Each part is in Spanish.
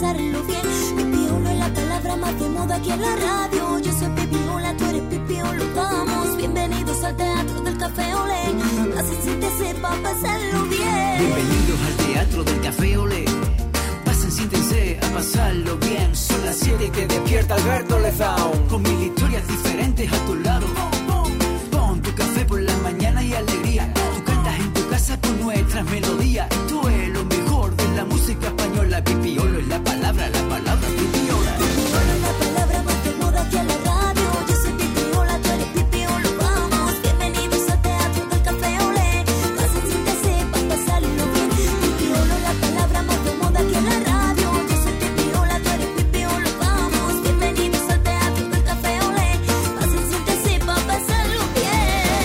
pasarlo bien. Pipiolo es la palabra más de moda aquí en la radio. Yo soy Pipiola, tú eres Pipiolo. Vamos, bienvenidos al Teatro del Café Olé. Así siéntese pa' pasarlo bien. Bienvenidos al Teatro del Café Olé. Pasen, siéntense a pasarlo bien. Son las 7 y te despierta Alberto Lezaun. Con mil historias diferentes a tu lado. Pon tu café por la mañana y alegría. Tú cantas en tu casa con nuestras melodías. Tú eres lo mejor de la música española. Pipiolo es la palabra Pipiola. Pipiolo es la palabra más de moda aquí en la radio. Yo soy Pipiola, tú eres Pipiolo. Vamos, bienvenidos al Teatro del Café Olé. Pasen, siéntese pa' pasarlo bien. Pipiolo es la palabra más de moda aquí en la radio. Yo soy Pipiola, tú eres Pipiolo. Vamos, bienvenidos al Teatro del Café Olé. Pasen, siéntese pa' pasarlo bien.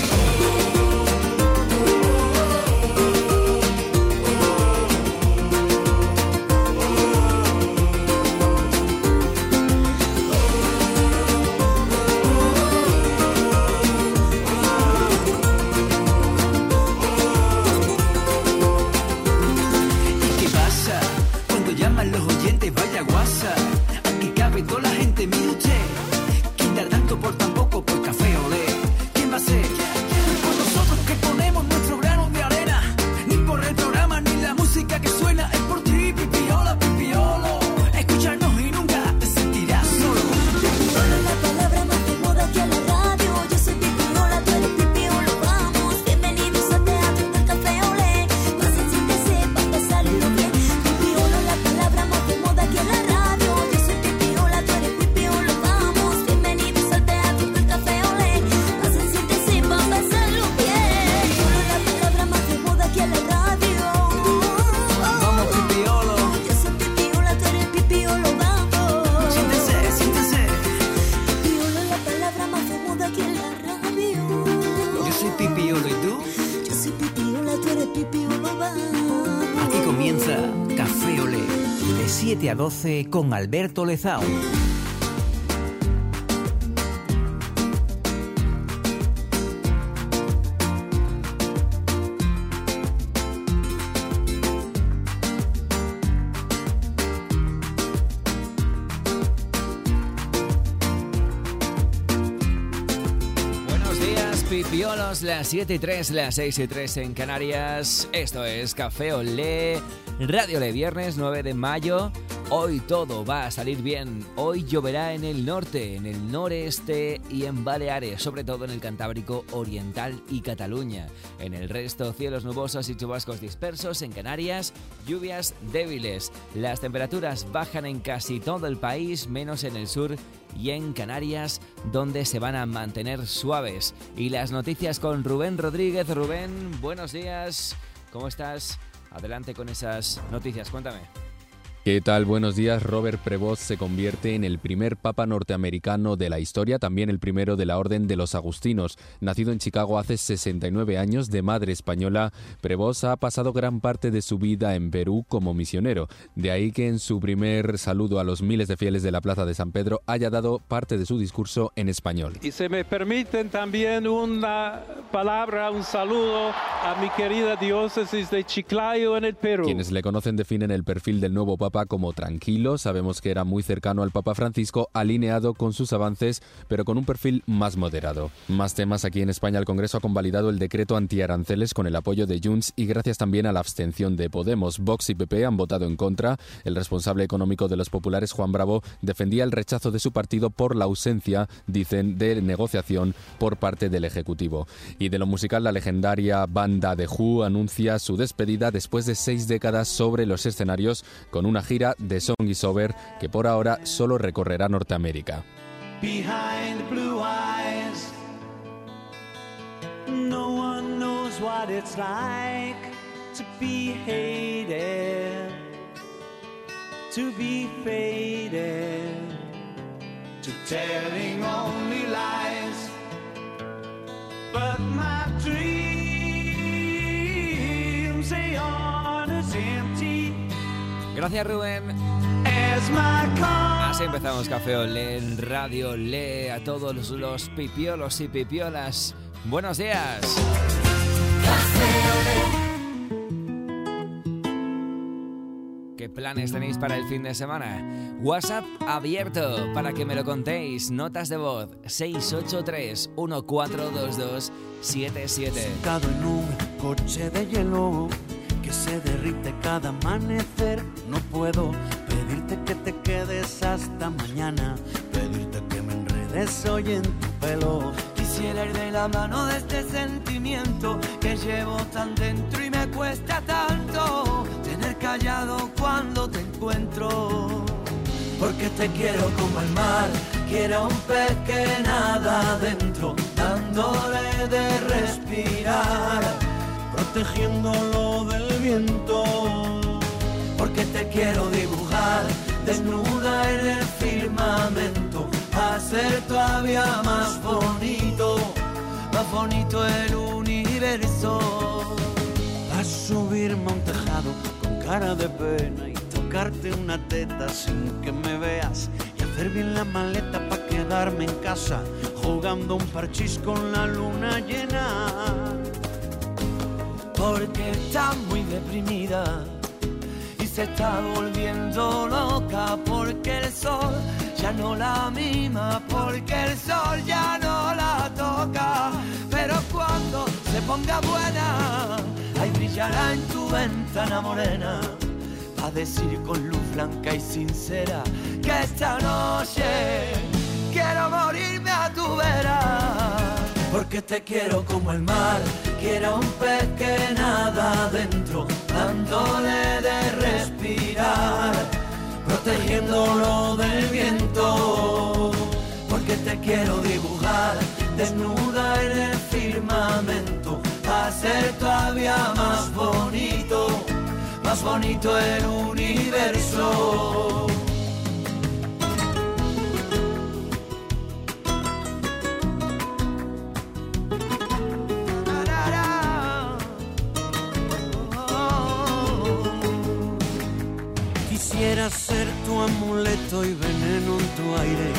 ¿Y qué pasa? Cuando llaman los oyentes, vaya guasa. Aquí cabe toda la gente, mire usted. ¿Quién da tanto por tan poco por Café Olé? ¿Quién va a ser? Por nosotros que ponemos nuestro grano de arena. Ni por el programa ni la música que suena. Es por ti, Pipiola, Pipiolo. Escúchanos y nunca te sentirás solo. Pipiolo es la palabra más de moda aquí en la radio. Yo soy Pipiola, tú eres Pipiolo. Vamos, bienvenidos al Teatro del Café Olé. Pasen, siéntese pa' pasarlo bien. Pipiolo es la palabra más de moda aquí en la radio. Yo soy Pipiola, tú eres Pipiolo. Vamos, bienvenidos al Teatro del Café Olé. Pasen, siéntese pa' pasarlo bien. Pipiolo es la palabra más de moda aquí en la radio. Vamos, Pipiolo. Yo soy Pipiola, tú eres Pipiolo. Vamos. Siéntese. Pipiolo es la palabra más de moda aquí en la radio. Yo soy Pipiolo, ¿y tú? Yo soy Pipiola, tú eres Pipiolo, vamos. Aquí comienza Café Olé, de 7 a 12 con Alberto Lezaun. Buenos días, Pipiolos, las 7 y 3, las 6 y 3 en Canarias. Esto es Café Olé, Radio Olé, viernes 9 de mayo. Hoy todo va a salir bien. Hoy lloverá en el norte, en el noreste y en Baleares, sobre todo en el Cantábrico Oriental y Cataluña. En el resto, cielos nubosos y chubascos dispersos. En Canarias, lluvias débiles. Las temperaturas bajan en casi todo el país, menos en el sur y en Canarias, donde se van a mantener suaves. Y las noticias con Rubén Rodríguez. Rubén, buenos días. ¿Cómo estás? Adelante con esas noticias, cuéntame. ¿Qué tal? Buenos días. Robert Prevost se convierte en el primer papa norteamericano de la historia, también el primero de la Orden de los Agustinos. Nacido en Chicago hace 69 años, de madre española, Prevost ha pasado gran parte de su vida en Perú como misionero. De ahí que en su primer saludo a los miles de fieles de la Plaza de San Pedro haya dado parte de su discurso en español. Y se me permiten también una palabra, un saludo a mi querida diócesis de Chiclayo en el Perú. Quienes le conocen definen el perfil del nuevo papa como tranquilo. Sabemos que era muy cercano al Papa Francisco, alineado con sus avances, pero con un perfil más moderado. Más temas. Aquí en España el Congreso ha convalidado el decreto antiaranceles con el apoyo de Junts y gracias también a la abstención de Podemos. Vox y PP han votado en contra. El responsable económico de los populares, Juan Bravo, defendía el rechazo de su partido por la ausencia, dicen, de negociación por parte del Ejecutivo. Y de lo musical, la legendaria banda The Who anuncia su despedida después de 6 décadas sobre los escenarios, con una gira de Song Is Over que por ahora solo recorrerá Norteamérica. Behind the blue eyes, no one knows what it's like to be hated, to be faded, to telling only lies. But my dreams, they aren't as empty. Gracias, Rubén. Así empezamos Café Olé en Radio Olé. A todos los pipiolos y pipiolas, buenos días. Café Olé. Qué planes tenéis para el fin de semana? WhatsApp abierto para que me lo contéis. Notas de voz 683 142277. Sentado en un coche de hielo que se derrite cada amanecer. No puedo pedirte que te quedes hasta mañana, pedirte que me enredes hoy en tu pelo. Quisiera ir de la mano de este sentimiento que llevo tan dentro y me cuesta tanto tener callado cuando te encuentro. Porque te quiero como el mar, quiero un pez que nada adentro, dándole de respirar, protegiéndolo del viento. Porque te quiero dibujar desnuda en el firmamento, hacer todavía más bonito el universo. A subirme a un tejado con cara de pena y tocarte una teta sin que me veas, y hacer bien la maleta pa' quedarme en casa jugando un parchís con la luna llena. Porque está muy deprimida y se está volviendo loca, porque el sol ya no la mima, porque el sol ya no la toca. Pero cuando se ponga buena, ahí brillará en tu ventana morena, a decir con luz blanca y sincera que esta noche quiero morirme a tu vera. Porque te quiero como el mar, quiero un pez que nada adentro, dándole de respirar, protegiéndolo del viento. Porque te quiero dibujar desnuda en el firmamento, hacer todavía más bonito el universo. Quisiera ser tu amuleto y veneno en tu aire.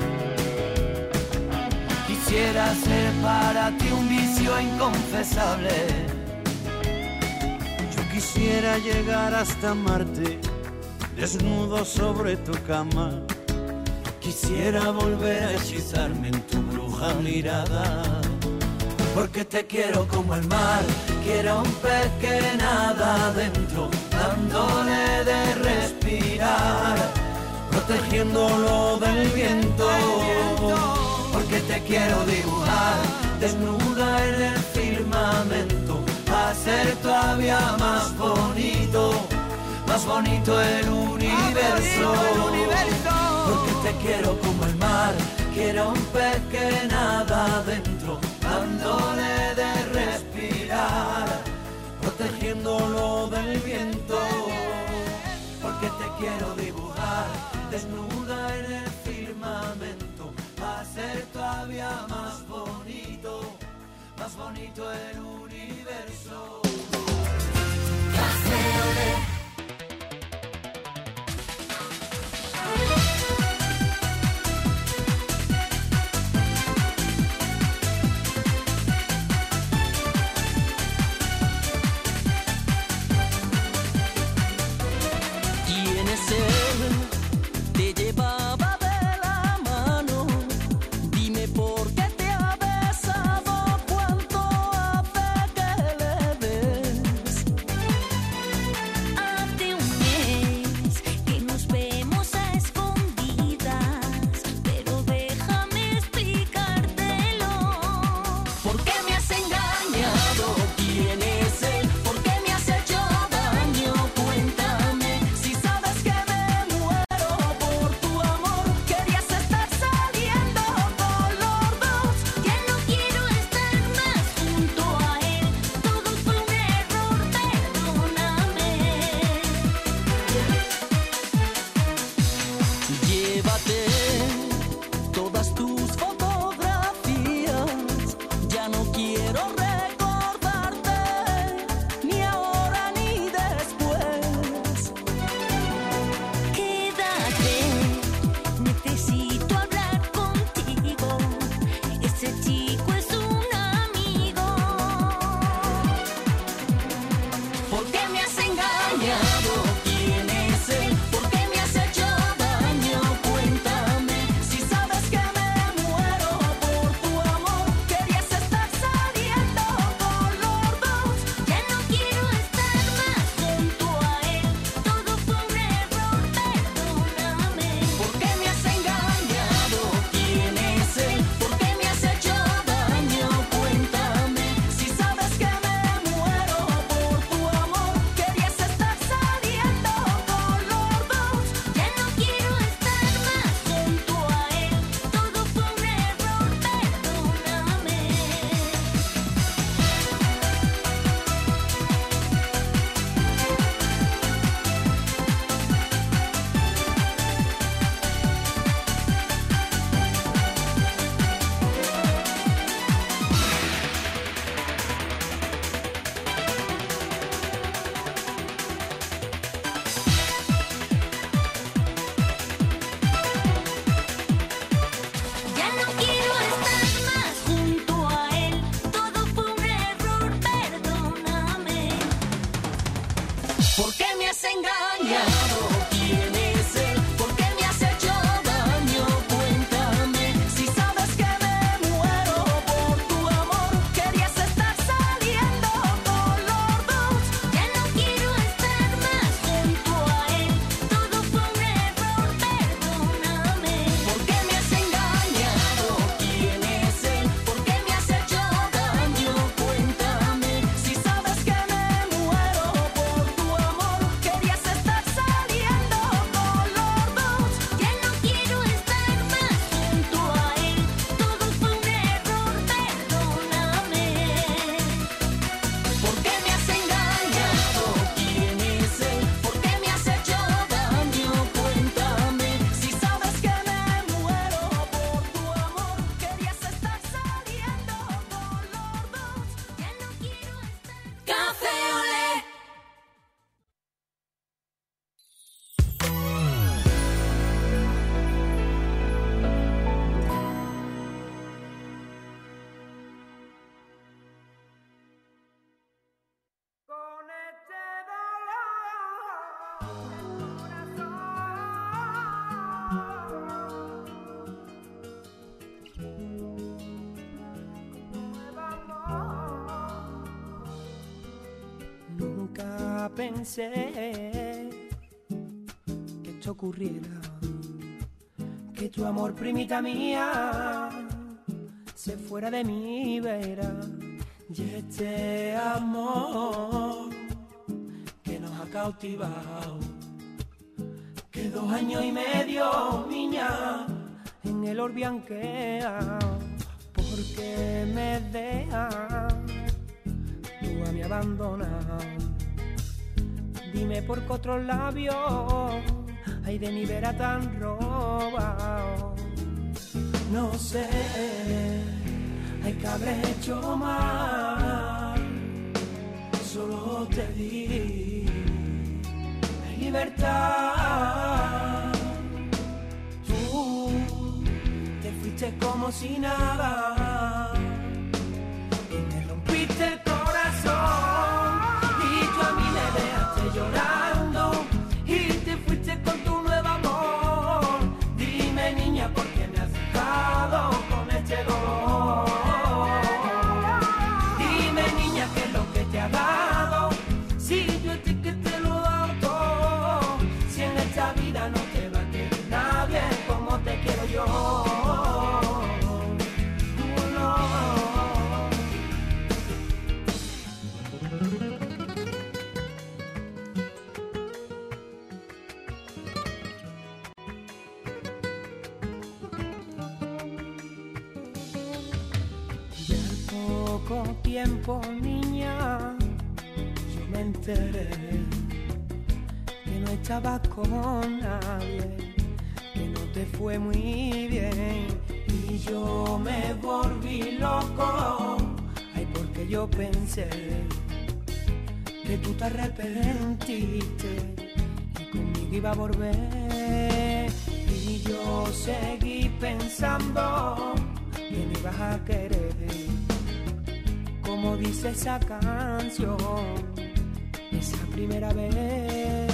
Quisiera ser para ti un vicio inconfesable. Yo quisiera llegar hasta Marte, desnudo sobre tu cama. Quisiera volver a hechizarme en tu bruja mirada. Porque te quiero como el mar, quiero un pez que nada adentro, dándole de respirar, protegiéndolo del viento. Porque te quiero dibujar desnuda en el firmamento, hacer todavía más bonito el universo. Porque te quiero como el mar, quiero un pez que nada adentro, dándole de respirar, protegiéndolo del viento. Porque te quiero dibujar desnuda en el firmamento, hacer todavía más bonito el universo. Te llevaba de la mano, dime por qué te ha besado, cuánto hace que le ves. pensé que esto ocurriera, que tu amor, primita mía, se fuera de mi vera. Y este amor que nos ha cautivado, que 2 años y medio, niña, en el orbe han quedado. Porque me dejas, tú a mí abandonado. Dime por qué otros labios hay de mi vera tan robado. No sé, hay que haber hecho mal, solo te di libertad. Tú te fuiste como si nada y me rompiste el corazón, y tú a mí me dejaste llorando y te fuiste con tu nuevo amor. Dime, niña, ¿por qué me has dejado con este dolor? Dime, niña, ¿qué es lo que te ha dado? Si yo estoy que te lo he dado todo, si en esta vida no te va a querer nadie como te quiero yo. Poco tiempo, niña, yo me enteré que no estabas con nadie, que no te fue muy bien, y yo me volví loco. Ay, porque yo pensé que tú te arrepentiste y conmigo iba a volver, y yo seguí pensando que me ibas a querer, como dice esa canción, esa primera vez.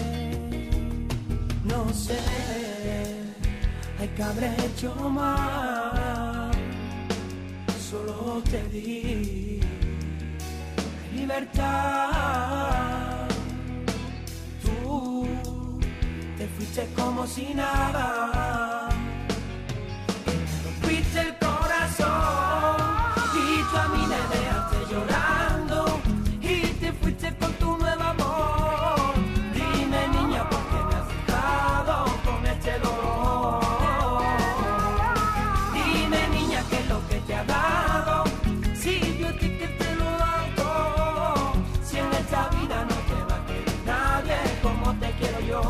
No sé, hay que haber hecho mal, solo te di libertad. Tú te fuiste como si nada y me rompiste el corazón, y tú a mí me dejaste llorando y te fuiste con tu nuevo amor. Dime, niña, ¿por qué me has dejado con este dolor? Dime, niña, ¿qué es lo que te ha dado? Si yo estoy que te lo he dado todo, si en esta vida no te va a querer nadie como te quiero yo.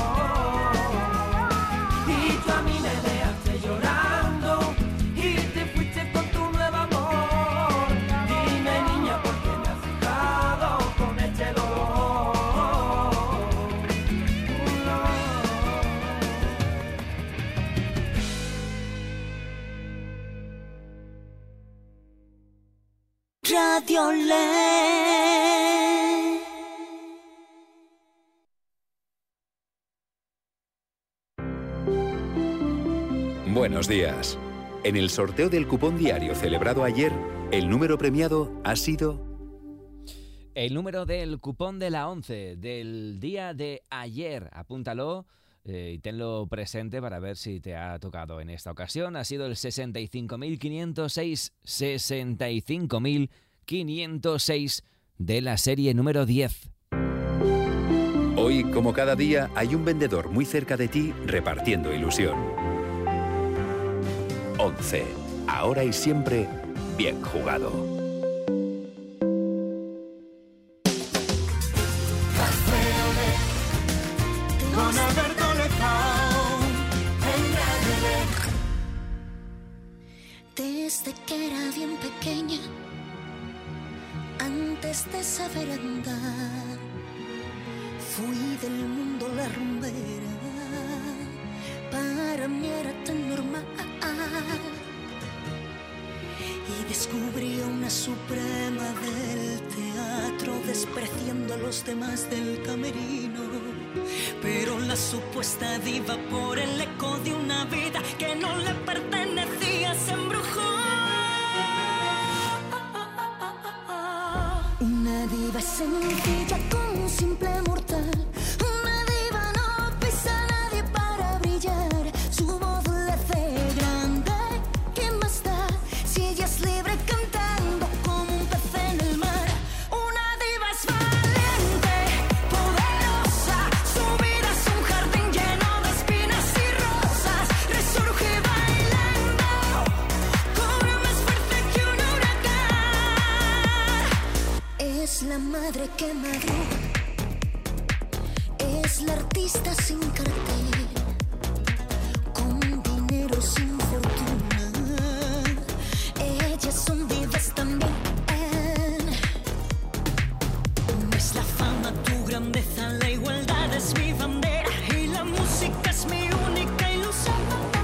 Y tú a mí me dejaste llorando y te fuiste con tu nuevo amor. Dime, niña, ¿por qué me has dejado con este dolor? Radio Le. Buenos días. En el sorteo del cupón diario celebrado ayer, el número premiado ha sido... El número del cupón de la 11 del día de ayer, apúntalo y tenlo presente para ver si te ha tocado en esta ocasión. Ha sido el 65.506, 65.506 de la serie número 10. Hoy, como cada día, hay un vendedor muy cerca de ti repartiendo ilusión. 11. Ahora y siempre, bien jugado. Con Alberto Lezao, en Radio Le. Desde que era bien pequeña, antes de saber andar, fui del mundo la rumbera. Para mí era tan normal. Y descubrí a una suprema del teatro, despreciando a los demás del camerino. Pero la supuesta diva, por el eco de una vida que no le pertenecía, se embrujó. Una diva sencilla con un simple mortal. Una diva no pisa a nadie para brillar. Su voz le hace grande. ¿Qué más da si ella es libre cantando como un pez en el mar? Una diva es valiente, poderosa. Su vida es un jardín lleno de espinas y rosas. Resurge bailando, cobra más fuerte que un huracán. Es la madre que madruga, es la artista sin cartel, con dinero sin fortuna. Ellas son divas también. No es la fama tu grandeza, la igualdad es mi bandera y la música es mi única ilusión.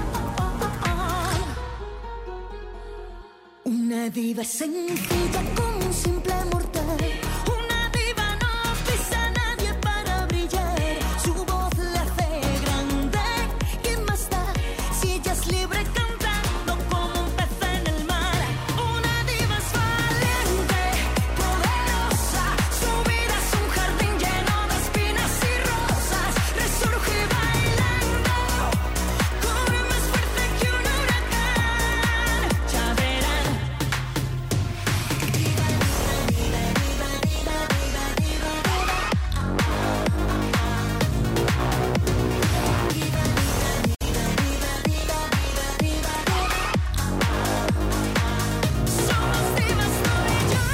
Una diva es sencilla como un simple mortal. Una diva no pisa a nadie para brillar. Su voz le hace grande. ¿Qué más da si ella es libre cantando como un pez en el mar? Una diva es valiente, poderosa. Su vida es un jardín lleno de espinas y rosas. Resurge bailando, corre más fuerte que un huracán. Ya verán. Diva, diva, diva, diva, diva, diva, somos divas, no y yo.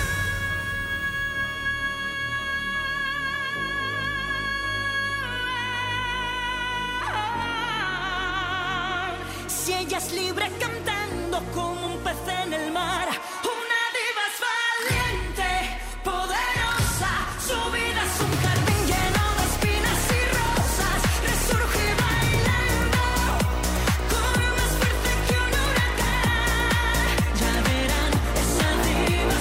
Si ella es libre cantando como un pez en el mar. Una diva es valiente, poderosa. Su vida es un jardín lleno de espinas y rosas. Resurge bailando, corre más fuerte que un huracán. Ya verán, esa diva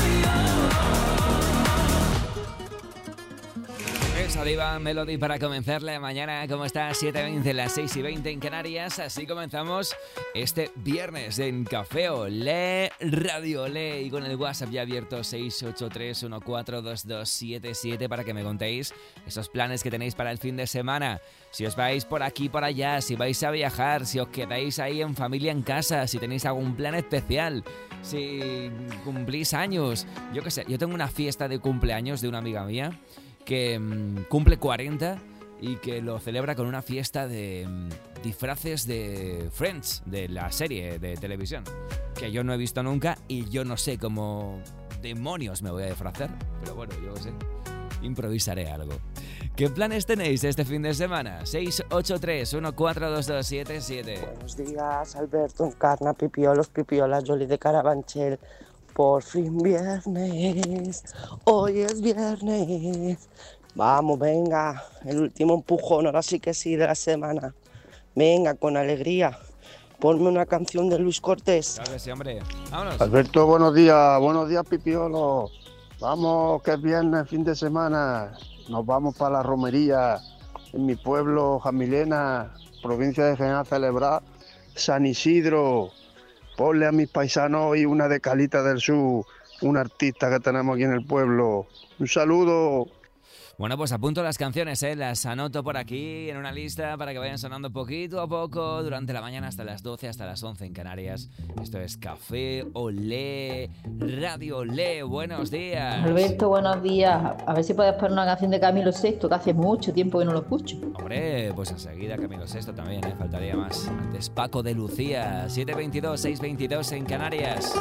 soy yo. Esa diva Melody para comenzar la mañana. ¿Cómo estás? 7:20, las 6:20 en Canarias. Así comenzamos este viernes en Café Olé, Radio Olé. Y con el WhatsApp ya abierto 683142277 para que me contéis esos planes que tenéis para el fin de semana. Si os vais por aquí, por allá, si vais a viajar, si os quedáis ahí en familia en casa, si tenéis algún plan especial, si cumplís años. Yo qué sé, yo tengo una fiesta de cumpleaños de una amiga mía que cumple 40 y que lo celebra con una fiesta de disfraces de Friends, de la serie de televisión, que yo no he visto nunca y yo no sé cómo demonios me voy a disfrazar, pero bueno, yo qué sé, improvisaré algo. ¿Qué planes tenéis este fin de semana? 683142277. Buenos días, Alberto, Encarna, Pipiolos, Pipiolas, Jolly de Carabanchel. Por fin viernes, hoy es viernes. Vamos, venga, el último empujón, ahora sí que sí, de la semana. Venga, con alegría. Ponme una canción de Luis Cortés. Claro que sí, hombre. Vámonos. Alberto, buenos días, Pipiolo. Vamos, que es viernes, fin de semana. Nos vamos para la romería en mi pueblo, Jamilena, provincia de Jaén, a celebrar San Isidro. Ponle a mis paisanos hoy una de Calita del Sur, un artista que tenemos aquí en el pueblo. Un saludo. Bueno, pues apunto las canciones, las anoto por aquí en una lista para que vayan sonando poquito a poco durante la mañana hasta las 12, hasta las 11 en Canarias. Esto es Café Olé, Radio Olé. Buenos días. Alberto, buenos días. A ver si puedes poner una canción de Camilo Sesto, que hace mucho tiempo que no lo escucho. Hombre, pues enseguida Camilo Sesto también, faltaría más. Antes Paco de Lucía, 7:22, 6:22 en Canarias.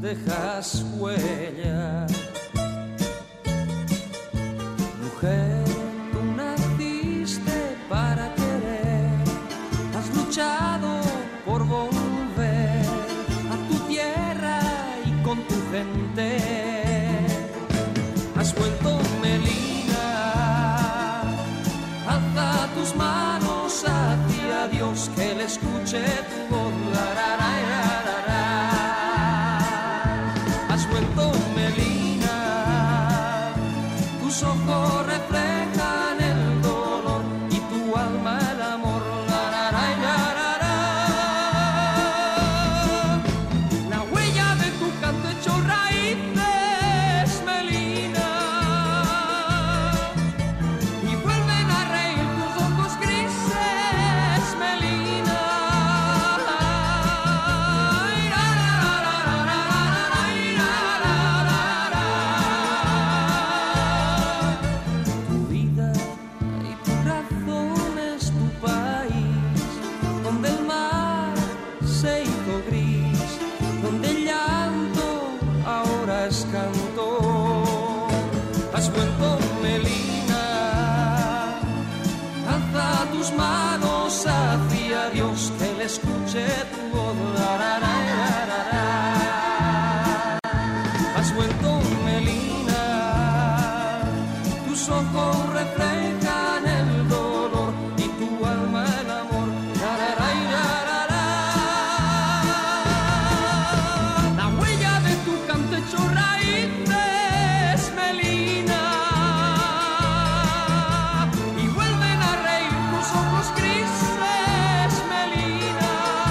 dejas huella. Mujer, tú naciste para querer, has luchado por volver a tu tierra y con tu gente. Has vuelto Melina, alza tus manos hacia Dios, que le escuche tu voz. Has vuelto Melina, tus ojos reflejan el dolor y tu alma el amor. La huella de tu canto echó raíces, Melina, y vuelven a reír tus ojos grises, Melina. Tu vida y tu razón es tu país, donde el mar se hizo gris, donde el llanto ahora es canto. Has vuelto Melina, alza tus manos hacia Dios, que le escuche tu voz. Has vuelto Melina, tus ojos reflejan el dolor y tu alma el amor. La huella de tu canto echó raíces, Melina, y vuelven a reír tus ojos grises, Melina.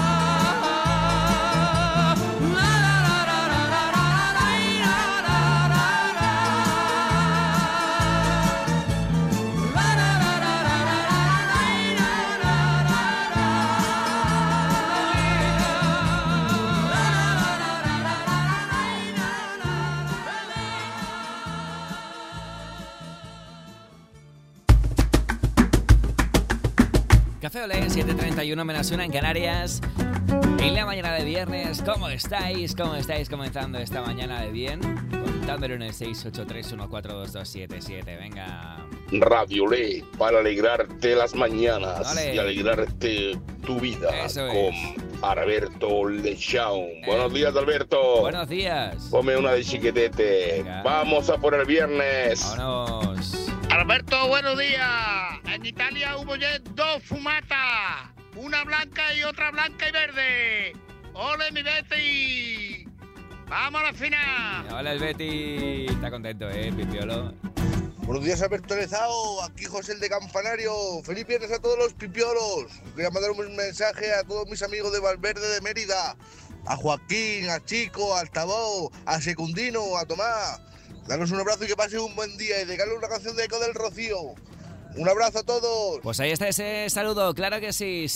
Café Olé, 7:31, menos una en Canarias. En la mañana de viernes, ¿cómo estáis? ¿Cómo estáis comenzando esta mañana de bien? Contándolo en el 683-142277. Venga. Radio Olé, para alegrarte las mañanas. Ole. Y alegrarte tu vida. Eso con es. Alberto Lechón. Buenos días, Alberto. Buenos días. Ponme una de chiquetete. Venga. Vamos a por el viernes. Vámonos. Alberto, buenos días. En Italia hubo ya 2 fumatas, una blanca y otra blanca y verde. ¡Ole, mi Betty! ¡Vamos a la final! Hola, el Betty. Está contento, Pipiolo. Buenos días, Alberto Lezao, aquí José el de Campanario. Feliz viernes a todos los pipiolos. Quería mandar un mensaje a todos mis amigos de Valverde de Mérida, a Joaquín, a Chico, a Altavoz, a Secundino, a Tomás. Danos un abrazo y que pasen un buen día y dedicarle una canción de Eco del Rocío. Un abrazo a todos. Pues ahí está ese saludo, claro que sí.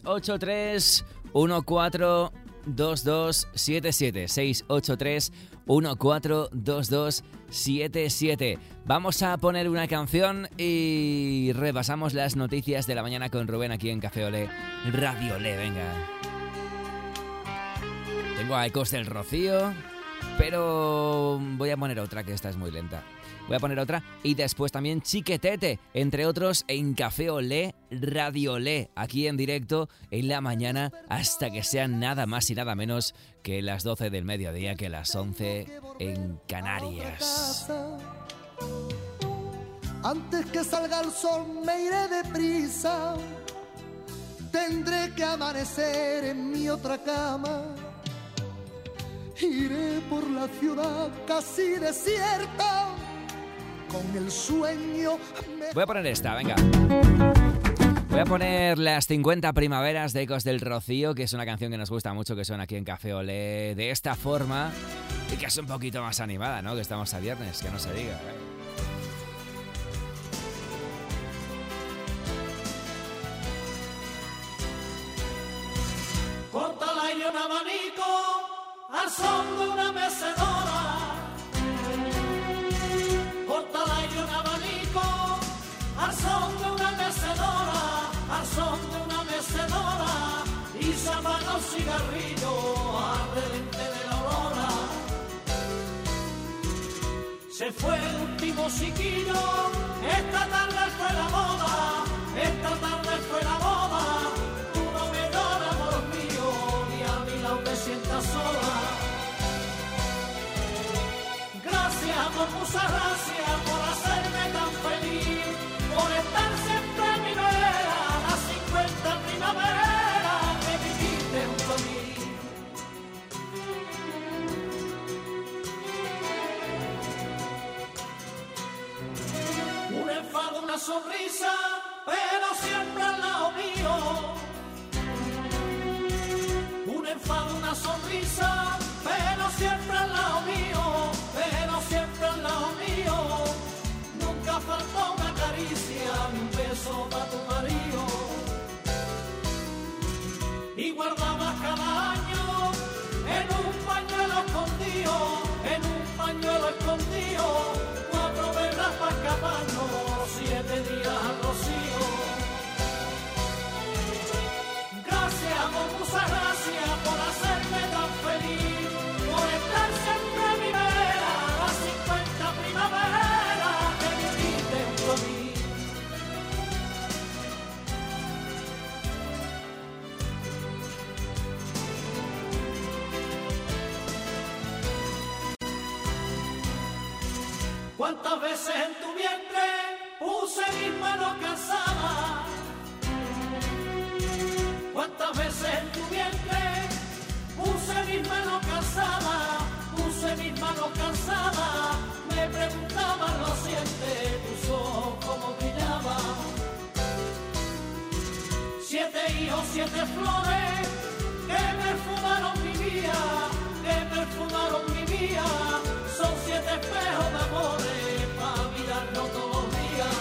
683-142277. 683-142277. Vamos a poner una canción y repasamos las noticias de la mañana con Rubén aquí en Café Olé, Radio Olé, venga. Tengo a Ecos del Rocío, pero voy a poner otra, que esta es muy lenta. Voy a poner otra y después también Chiquetete, entre otros en Café Olé, Radio Olé, aquí en directo en la mañana hasta que sean nada más y nada menos que las 12 del mediodía, que las 11 en Canarias. Antes que salga el sol me iré deprisa, tendré que amanecer en mi otra cama. Iré por la ciudad casi desierta, con el sueño. Voy a poner esta, venga. Voy a poner las 50 primaveras de Ecos del Rocío, que es una canción que nos gusta mucho, que suena aquí en Café Olé de esta forma y que es un poquito más animada, ¿no? Que estamos a viernes, que no se diga. Córtala y un abanico al son de una mecedora. Córtala y un abanico al son de una mecedora, al son de una mecedora. Y se apaga un cigarrillo al delante de la aurora. Se fue el último chiquillo, esta tarde fue la boda, esta tarde fue la boda. Tú no me lloras, amor mío, ni a mi lado te sientas sola. Gracias, amor, muchas gracias por hacerme tan feliz, por estar siempre a mi vera, las 50 primaveras que viviste junto a mí. Un enfado, una sonrisa, pero siempre al lado mío. Un enfado, una sonrisa, pero siempre al lado mío, pero siempre al lado mío. Nunca faltó una caricia, ni un beso para tu marido. Y guardabas cada año en un pañuelo escondido, en un pañuelo escondido, 4 velas para escaparnos, 7 días al rocío. Gracias, amor, muchas gracias por hacerme tan feliz, por estar siempre a mi vera, las 50 primaveras que viviste junto a mí. ¿Cuántas veces en tu vientre puse mis manos cansadas? ¿Cuántas veces en tu vientre puse mis manos cansadas? Puse mis manos cansadas, me preguntaban, ¿lo sientes? Tus ojos como brillaban. 7 hijos, 7 flores que perfumaron mi vida, que perfumaron mi vida. Son 7 espejos de amores para mirarnos todos los días.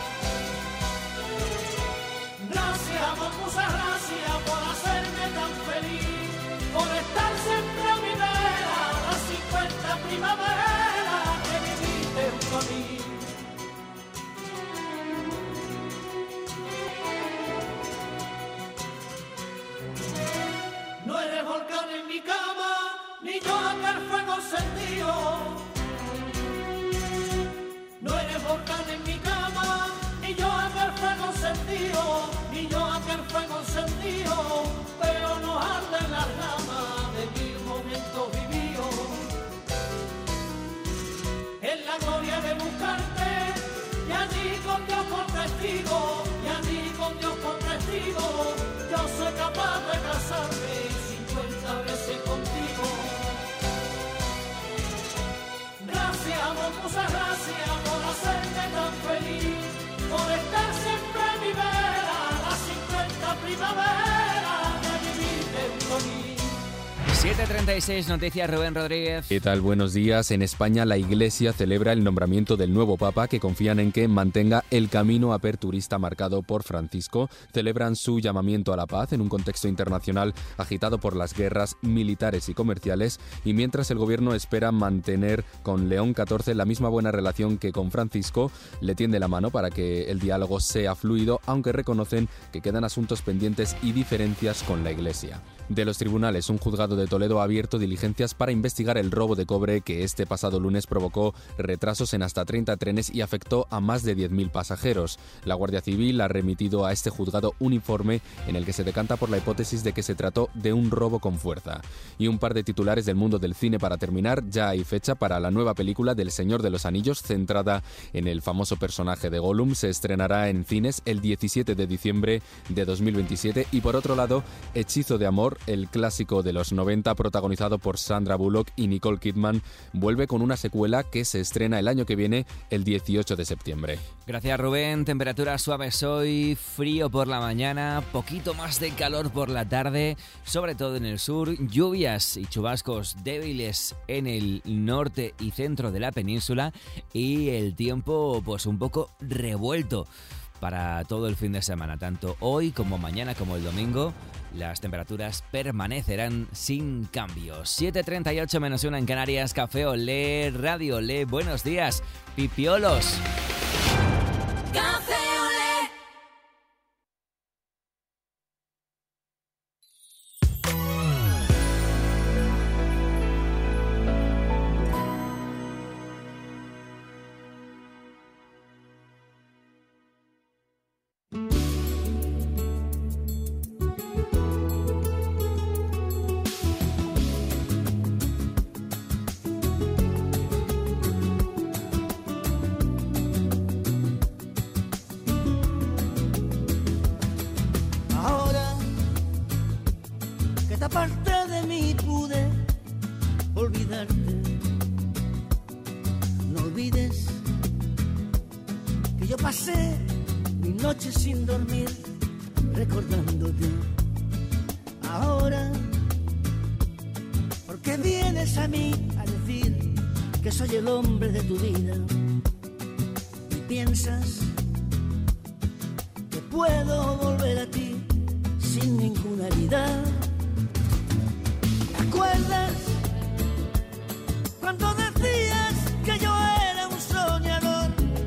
Gracias, amor, muchas gracias por hacerme tan feliz, por estar siempre a mi vera, las 50 primaveras que viviste junto a mí. No eres volcán en mi cama, ni yo aquel fuego encendido. No eres volcán en mi cama, ni yo aquel fuego encendido, ni yo aquel fuego encendido, pero nos arden las llamas de 1000 momentos vividos. En la gloria de buscarte, y allí con Dios por testigo, y allí con Dios por testigo, yo soy capaz de casarme 50 veces contigo. Gracias, amor, muchas gracias por hacerme tan feliz, por estar siempre a mi vera, las 50 primaveras que viviste junto a mí. 7:36, noticias, Rubén Rodríguez. ¿Qué tal? Buenos días. En España la Iglesia celebra el nombramiento del nuevo Papa, que confían en que mantenga el camino aperturista marcado por Francisco. Celebran su llamamiento a la paz en un contexto internacional agitado por las guerras militares y comerciales, y mientras el gobierno espera mantener con León XIV la misma buena relación que con Francisco, le tiende la mano para que el diálogo sea fluido, aunque reconocen que quedan asuntos pendientes y diferencias con la Iglesia. De los tribunales, un juzgado de Toledo ha abierto diligencias para investigar el robo de cobre que este pasado lunes provocó retrasos en hasta 30 trenes y afectó a más de 10.000 pasajeros. La Guardia Civil ha remitido a este juzgado un informe en el que se decanta por la hipótesis de que se trató de un robo con fuerza. Y un par de titulares del mundo del cine para terminar. Ya hay fecha para la nueva película del Señor de los Anillos, centrada en el famoso personaje de Gollum. Se estrenará en cines el 17 de diciembre de 2027. Y por otro lado, Hechizo de Amor, el clásico de los 90, protagonizado por Sandra Bullock y Nicole Kidman, vuelve con una secuela que se estrena el año que viene, el 18 de septiembre. Gracias, Rubén. Temperaturas suaves hoy, frío por la mañana, poquito más de calor por la tarde, sobre todo en el sur, lluvias y chubascos débiles en el norte y centro de la península, y el tiempo pues un poco revuelto para todo el fin de semana, tanto hoy como mañana como el domingo. Las temperaturas permanecerán sin cambios. 7:38 menos 1 en Canarias. Café Olé, Radio Olé. Buenos días, pipiolos. Café Olé. olvides que yo pasé mi noche sin dormir recordándote. Ahora, ¿por qué vienes a mí a decir que soy el hombre de tu vida? ¿Y piensas que puedo volver a ti sin ninguna herida? ¿Te acuerdas cuando decías que yo era un soñador?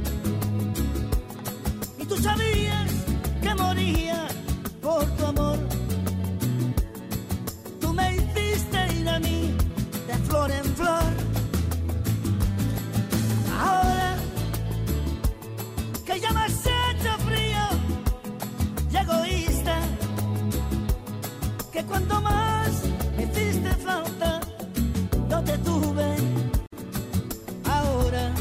Y tú sabías que moría por tu amor. Tú me hiciste ir a mí de flor en flor. Ahora que ya me has hecho frío y egoísta, que cuanto más me hiciste falta no te tuve. Ahora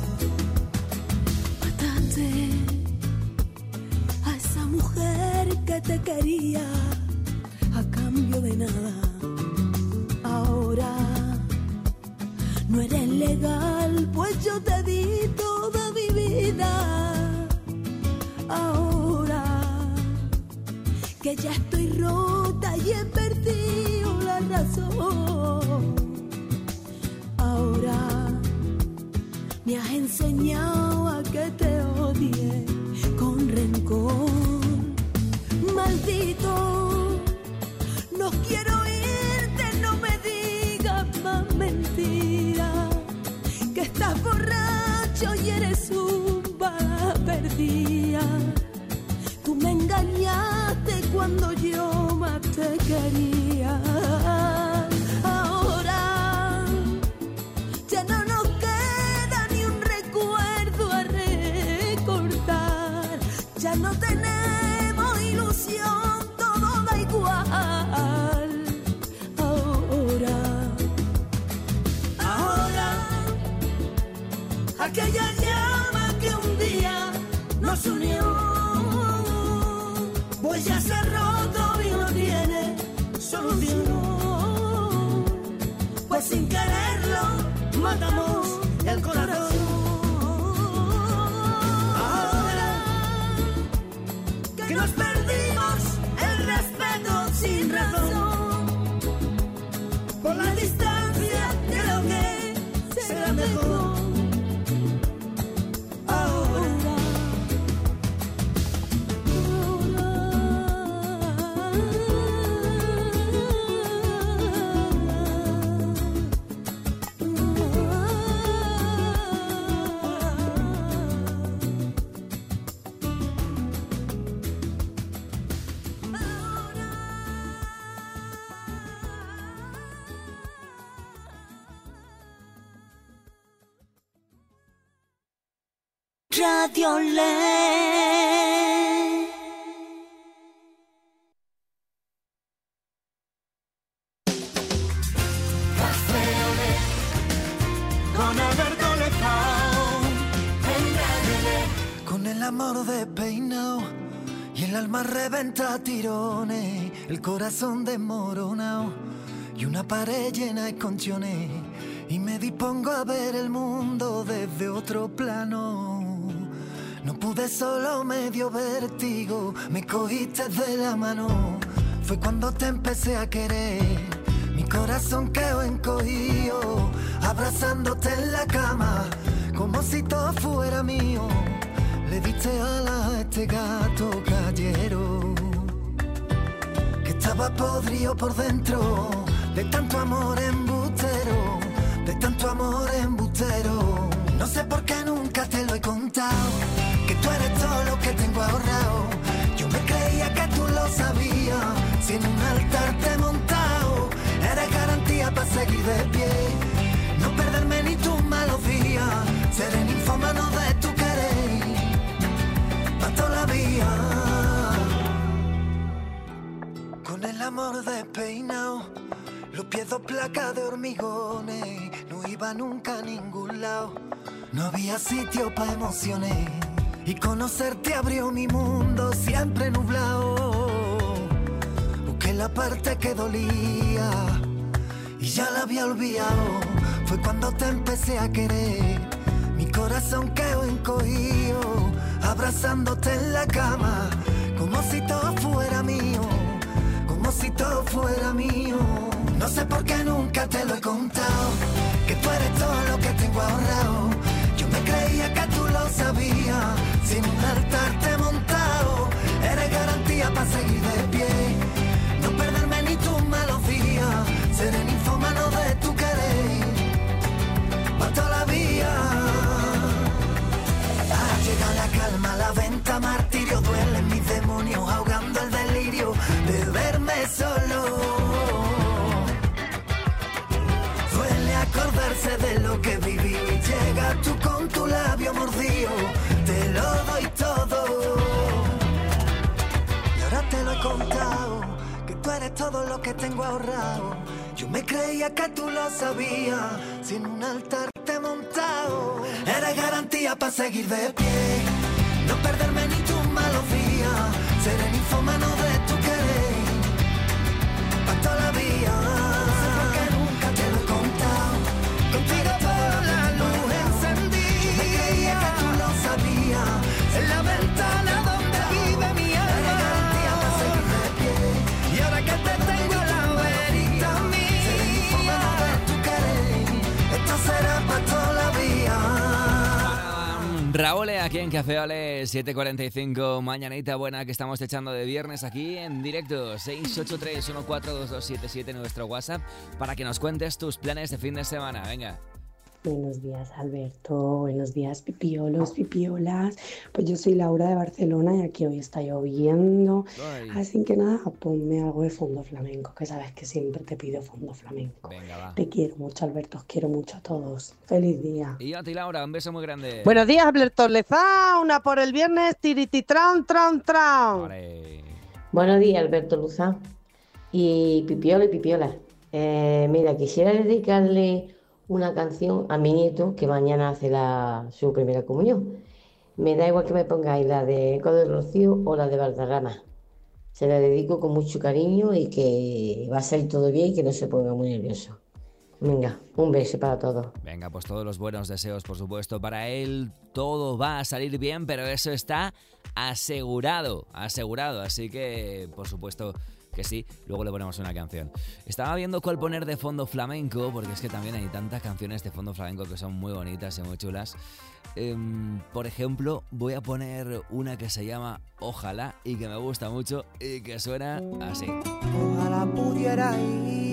mataste a esa mujer que te quería a cambio de nada. Ahora no eres legal, pues yo te di toda mi vida. Ahora que ya estoy rota y he perdido la razón. Ahora me has enseñado a que te odie con rencor. Maldito, no quiero irte, no me digas más mentiras, que estás borracho y eres un bala perdida. Tú me engañaste cuando yo más te quería. Ahora ya no nos queda ni un recuerdo a recordar. Ya no tenemos ilusión, todo da igual. Ahora, aquella llama que un día nos unió, pues ya se ha roto y no tiene solución. Pues sin quererlo matamos el corazón. Ahora que nos perdimos el respeto sin razón, por la distancia creo que será mejor. Radio Le. Con Alberto Lezao, en Radio Le. Con el amor despeinado y el alma reventa a tirones, el corazón desmoronado y una pared llena de esconchones, y me dispongo a ver el mundo desde otro plano. No pude solo, me dio vértigo, me cogiste de la mano. Fue cuando te empecé a querer, mi corazón quedó encogido, abrazándote en la cama, como si todo fuera mío. Le diste alas a este gato callejero, que estaba podrido por dentro, de tanto amor embustero, de tanto amor embustero. No sé por qué nunca te lo he contado, que tú eres todo lo que tengo ahorrado. Yo me creía que tú lo sabías, si en un altar te he montado, eres garantía para seguir de pie, no perderme ni tus malos días, ser el ninfómano de tu querer, pa' toda la vida. Con el amor despeinado, los pies dos placas de hormigones, no iba nunca a ningún lado, no había sitio pa' emociones, y conocerte abrió mi mundo siempre nublado. Busqué la parte que dolía y ya la había olvidado. Fue cuando te empecé a querer, corazón quedó encogido, abrazándote en la cama, como si todo fuera mío, como si todo fuera mío. No sé por qué nunca te lo he contado, que tú eres todo lo que tengo ahorrado. Yo me creía que tú lo sabías, sin un altar te he montado. Eres garantía para seguir de pie, no perderme ni tus malos días. Seré ninfómano de tu querer, pa' toda la vida. Llega la calma, la venta, martirio, duelen mis demonios, ahogando el delirio de verme solo. Duele acordarse de lo que viví, llega tú con tu labio mordido, te lo doy todo. Y ahora te lo he contado, que tú eres todo lo que tengo ahorrado. Yo me creía que tú lo sabías, sin un altar te he montado. Eres garantía para seguir de pie, no perderme ni tus malos días. Seré ninfómano de tu querer, pa' toda la vida. No sé por qué nunca te lo he contado, contigo por la luz encendí. Yo me creía que tú lo sabías, en la ventana donde vive mi alma. Eres garantía para seguir de pie, y ahora que te tengo a la verita a mí, seré ninfómano de tu querer, esto será pa' toda la vida. Raúl, aquí en Café Ole, 7:45, mañanita buena que estamos echando de viernes aquí en directo. 683-142277 nuestro WhatsApp para que nos cuentes tus planes de fin de semana. Venga. Buenos días, Alberto. Buenos días, pipiolos, pipiolas. Pues yo soy Laura de Barcelona y aquí hoy está lloviendo. Ay. Así que nada, ponme algo de fondo flamenco, que sabes que siempre te pido fondo flamenco. Venga, va. Te quiero mucho, Alberto. Os quiero mucho a todos. Feliz día. Y a ti, Laura, un beso muy grande. Buenos días, Alberto Lezá. Una por el viernes, tirititran, tran, tran. Buenos días, Alberto Luzá. Y pipiolo y pipiola. Mira, quisiera dedicarle una canción a mi nieto que mañana hace su primera comunión. Me da igual que me pongáis la de Eco del Rocío o la de Valderrama. Se la dedico con mucho cariño y que va a salir todo bien y que no se ponga muy nervioso. Venga, un beso para todos. Venga, pues todos los buenos deseos, por supuesto, para él. Todo va a salir bien, pero eso está asegurado. Así que, por supuesto que sí, luego le ponemos una canción. Estaba viendo cuál poner de fondo flamenco, porque es que también hay tantas canciones de fondo flamenco que son muy bonitas y muy chulas. Por ejemplo, voy a poner una que se llama Ojalá y que me gusta mucho y que suena así. Ojalá pudiera ir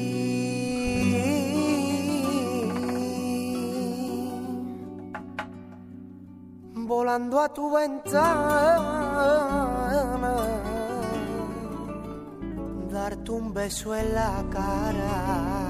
volando a tu ventana, darte un beso en la cara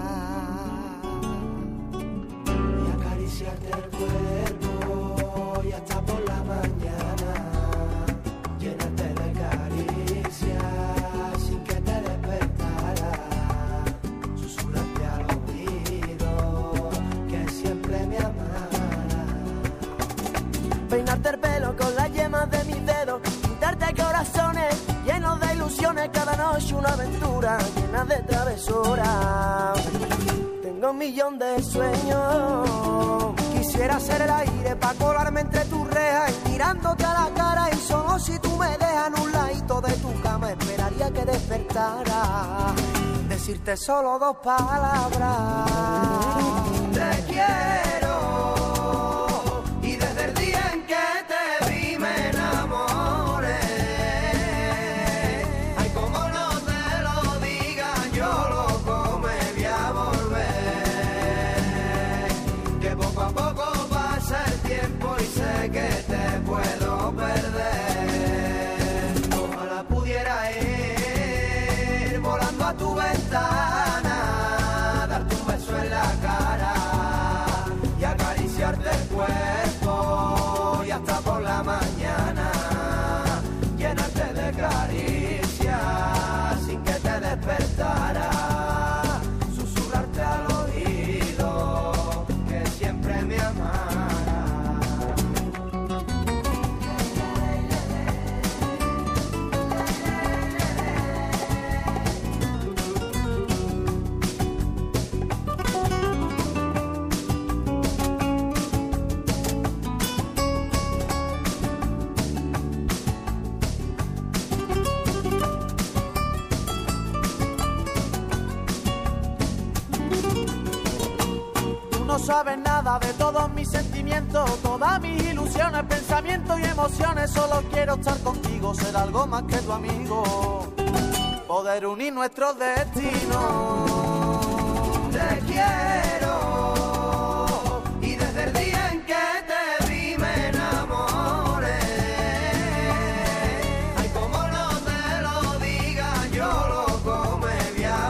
y acariciarte el cuerpo y hasta por la mañana llenarte de caricias sin que te despertara, susurrarte al oído que siempre me amara, peinarte el pelo con las yemas de mis dedos, quitarte corazones llenos de ilusiones, cada noche una aventura llena de travesuras. Tengo un millón de sueños, quisiera ser el aire para colarme entre tus rejas y mirándote a la cara, y solo si tú me dejas en un ladito de tu cama esperaría que despertara, decirte solo dos palabras: te quiero. Y desde el día en que te vi me enamoré. Ay, como no te lo diga, yo loco me voy a volver. Que poco a poco pasa el tiempo y sé que te puedo perder. Ojalá pudiera ir volando a tu ventana, darte un beso en la cara no sabes nada de todos mis sentimientos, todas mis ilusiones, pensamientos y emociones. Solo quiero estar contigo, ser algo más que tu amigo, poder unir nuestros destinos. Te quiero y desde el día en que te vi me enamoré. Ay, como no te lo diga, yo loco me voy a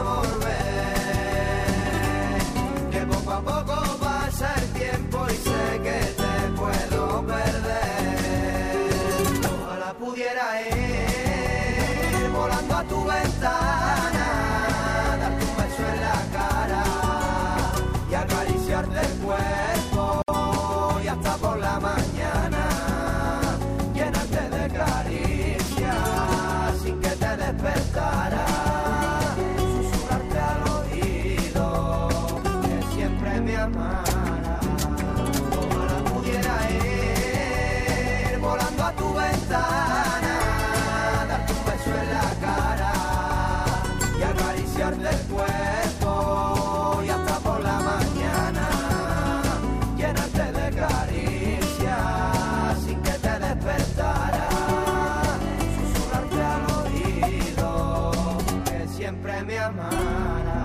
volver. Que poco a poco pasa el tiempo y sé que te puedo perder. Ojalá pudiera ir volando a tu ventana, darte un beso en la cara y acariciarte el cuerpo y hasta por la mañana llenarte de caricias sin que te despertara, susurrarte al oído que siempre me amara. Ojalá pudiera ir volando a tu ventana, darte un beso en la cara y acariciarte el cuerpo y hasta por la mañana llenarte de caricias sin que te despertara, susurrarte al oído que siempre me amara.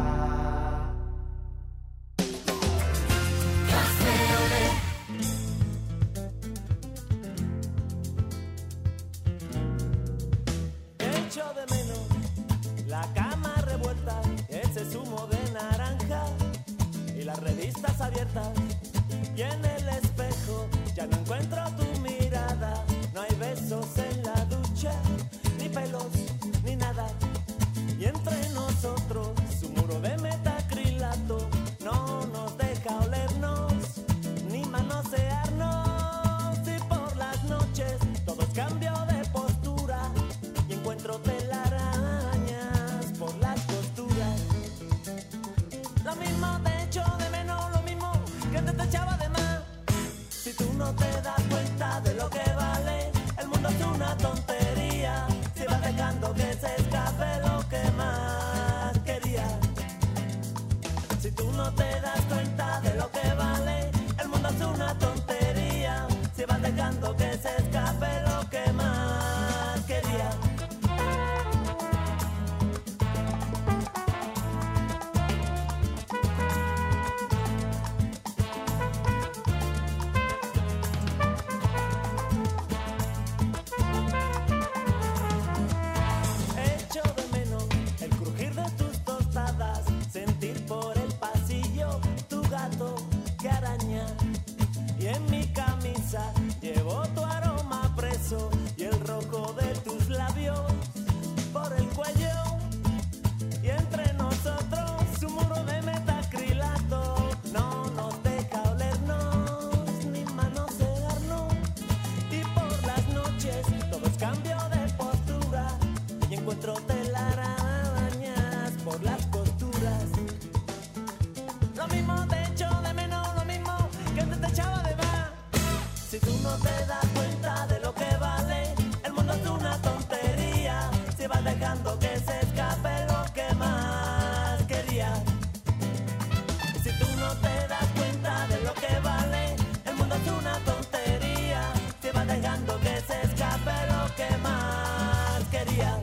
Echo de menos la cama revuelta, ese zumo de naranja y las revistas abiertas. Y en el espejo ya no encuentro tu mirada, no hay besos en la ducha, ni pelos, ni nada. Y entre nosotros su muro de metacrilato no nos deja olernos, ni manosearnos. Y por las noches todos cambio de postura y encuentro telarañas por las costuras. Lo mismo te echo de menos, lo mismo que te echaba de más. Si tú no te das cuenta de lo que vale, el mundo es una tontería. Si vas dejando que se escape lo que más querías. Si tú no te das cuenta de lo que vale, el mundo es una tontería. Si vas dejando que se escape lo que más querías. Echo de menos el crujir de tus tostadas, sentir por el pasillo tu gato que araña. Y en mi camisa llevo tu aroma preso y el rojo de tus labios por el cuello. Y entre nosotros su muro de metacrilato no nos deja olernos ni manosearnos. Y por las noches todos cambio de postura y encuentro telarañas por las costuras. Lo mismo te echo de menos, lo mismo que te echaba de más. Si tú no te das cuenta de lo que vale, el mundo es una tontería. Si vas dejando que se escape lo que más querías. Si tú no te das cuenta de lo que vale, el mundo es una tontería. Si vas dejando que se escape lo que más querías.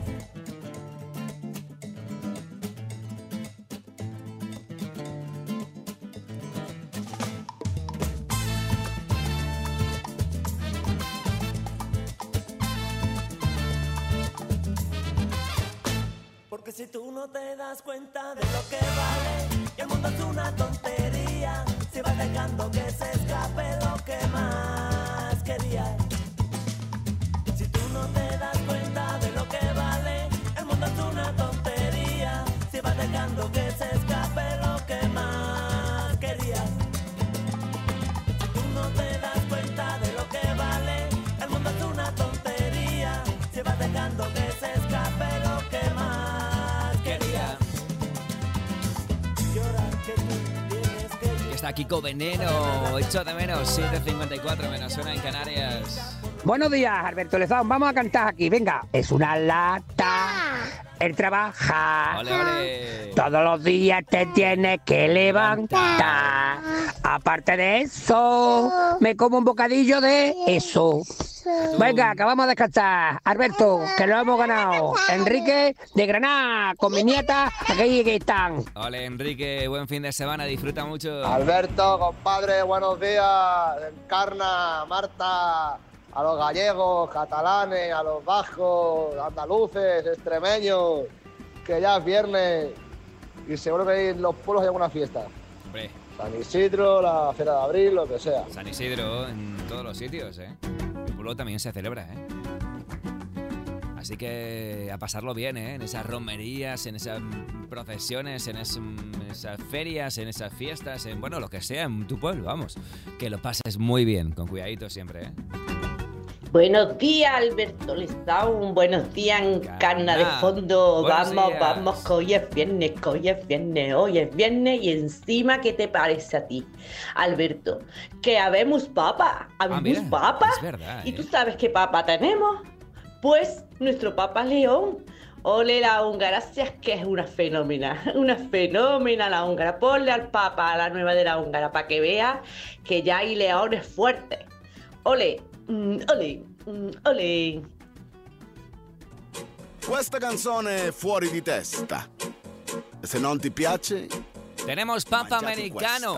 Porque si tú no te das cuenta de lo que vale, y el mundo es una tontería. Si vas dejando que se escape lo que más querías. Si tú no te das cuenta de lo que vale, el mundo es una tontería. Si vas dejando que se escape lo que más querías. Si tú no te das cuenta de lo que vale, el mundo es una tontería. Si vas dejando que se escape lo que más querías. Llorar que tú tienes que llorar. Está Kiko Veneno, echo de menos, 7:54, menos una en Canarias. Buenos días, Alberto Lezón. Vamos a cantar aquí. Venga. Es una lata. Él trabaja. Ole, ole. Todos los días te tienes que levantar. Aparte de eso, me como un bocadillo de eso. Venga, que vamos a descansar. Alberto, que lo hemos ganado. Enrique de Granada, con mi nieta, aquí que están. Ole, Enrique, buen fin de semana, disfruta mucho. Alberto, compadre, buenos días. Encarna, Marta, a los gallegos, catalanes, a los vascos, andaluces, extremeños, que ya es viernes y seguro que en los pueblos hay alguna fiesta. Hombre. San Isidro, la Feria de Abril, lo que sea. San Isidro en todos los sitios, ¿eh? El pueblo también se celebra, ¿eh? Así que a pasarlo bien, ¿eh? En esas romerías, en esas procesiones, en esas ferias, en esas fiestas, en bueno, lo que sea, en tu pueblo, vamos. Que lo pases muy bien, con cuidadito siempre, ¿eh? Buenos días, Alberto Lezón. Buenos días, Encarna de fondo. Buenos Vamos, días. vamos, que hoy es viernes, hoy es viernes y encima, ¿qué te parece a ti, Alberto? Que habemos papa, mira, papa. es verdad, ¿Y tú sabes qué papa tenemos? Pues nuestro papa León. Ole la húngara, si es que es una fenómena la húngara. Ponle al papa a la nueva de la húngara para que vea que ya hay leones fuertes. Ole. Ole, ole. Questa canzone è fuori di testa. Se non ti piace, tenemos papa americano.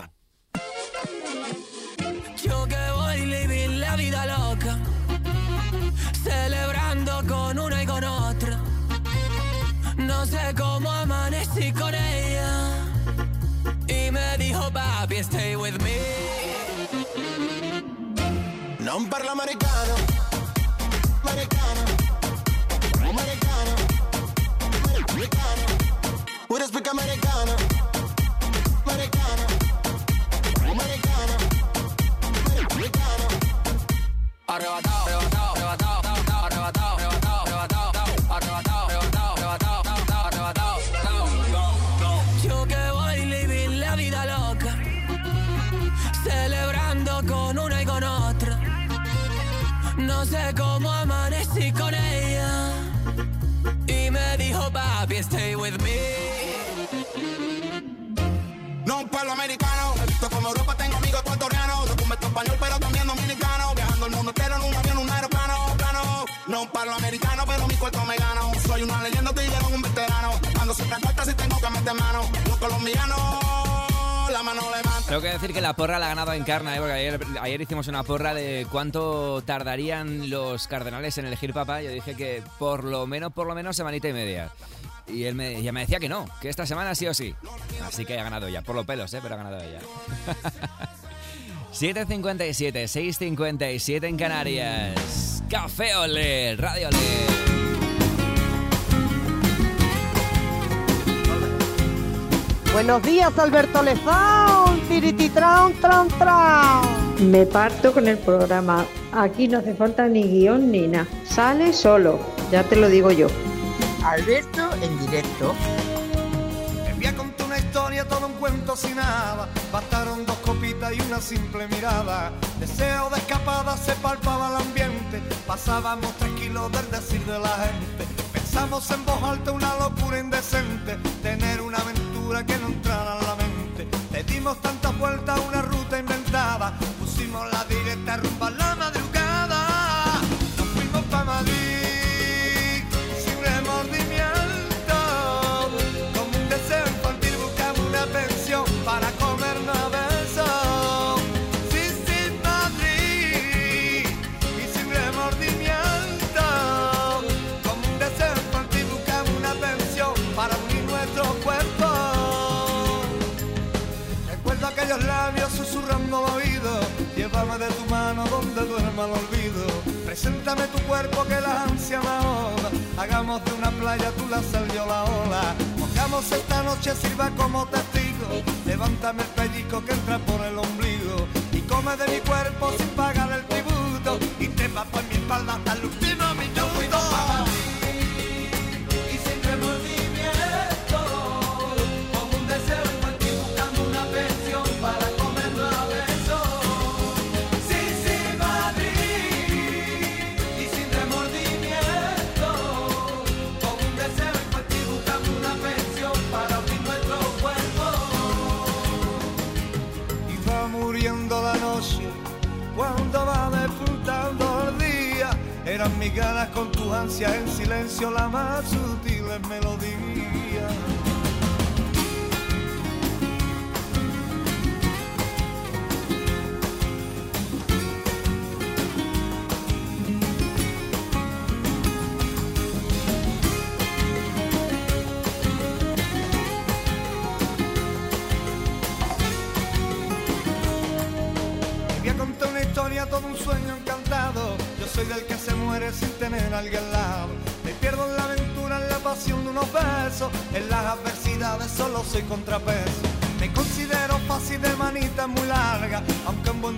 Yo que voy living la vida loca, celebrando con una y con otra. No sé cómo amanecí con ella y me dijo, papi, stay with me. non parlo americano, americano, americano, americano. Pure speak americano, americano, americano, americano. Arrebatado, arrebatado, arrebatado, arrebatado, arrebatado, arrebatado, arrebatado, arrebatado. Yo que voy living la vida loca, celebrando con una y con otra. No sé cómo amanecí con ella y me dijo, papi, stay with me. Non parlo americano, toco como Europa, tengo amigos ecuatorianos. Documento español, pero también dominicano. Viajando el mundo entero en un avión, un aeroplano, plano. No parlo americano, pero mi cuerpo me gano. Soy una leyenda, te llevo un veterano. Ando siempre a cuesta si tengo que meter mano. Los colombianos, la mano levanta. Tengo que decir que la porra la ha ganado Encarna, ¿eh? Porque ayer hicimos una porra de cuánto tardarían los cardenales en elegir papa. Yo dije que por lo menos semanita y media. Y él ya me decía que no, que esta semana sí o sí. Así que ha ganado ella, por los pelos, pero ha ganado ella. 7:57, 6:57 en Canarias. Café Olé, Radio Olé. Buenos días, Alberto Lezón. Tirititran, tran, tran. Me parto con el programa. Aquí no hace falta ni guión ni nada. Sale solo, ya te lo digo yo. Alberto en directo. Te voy a contar una historia, todo un cuento sin nada. Bastaron dos copitas y una simple mirada. Deseo de escapada, se palpaba el ambiente. Pasábamos tranquilos del decir de la gente. Pensamos en voz alta una locura indecente. Tener una aventura que no entrara en la mente. Le dimos tantas vueltas a una ruta inventada. Pusimos la directa rumba a la madrugada. Nos fuimos pa' Madrid sin remordimiento. Como un deseo infantil buscamos una pensión para comernos a besos. Sí, sí, Madrid y sin remordimiento. Como un deseo infantil buscamos una pensión para unir nuestros cuerpos. Recuerdo aquellos labios susurrando al oído. Llévame de tu mano donde duerma el olvido. Preséntame tu cuerpo que la ansia me ahoga. Hagamos de una playa tú la sal yo la ola. Pongamos esta noche sirva como testigo. Levántame el pellico que entra por el ombligo. Y come de mi cuerpo sin pagar el tributo. Y trepa por mi espalda hasta el último minuto. Y sin remordimiento. Como un deseo infantil buscando una pensión para comernos a besos. Sí, sí, Madrid. Y sin remordimiento. Como un deseo infantil buscando una pensión para unir nuestros cuerpos. Y vamos viendo la noche cuando va despuntando el día. Eran mis ganas con tu ansia, en silencio la más sutil melodía. Todo un sueño encantado. Yo soy del que se muere sin tener a alguien al lado. Me pierdo en la aventura, en la pasión de unos besos. En las adversidades solo soy contrapeso. Me considero fácil de manita muy larga, aunque en buen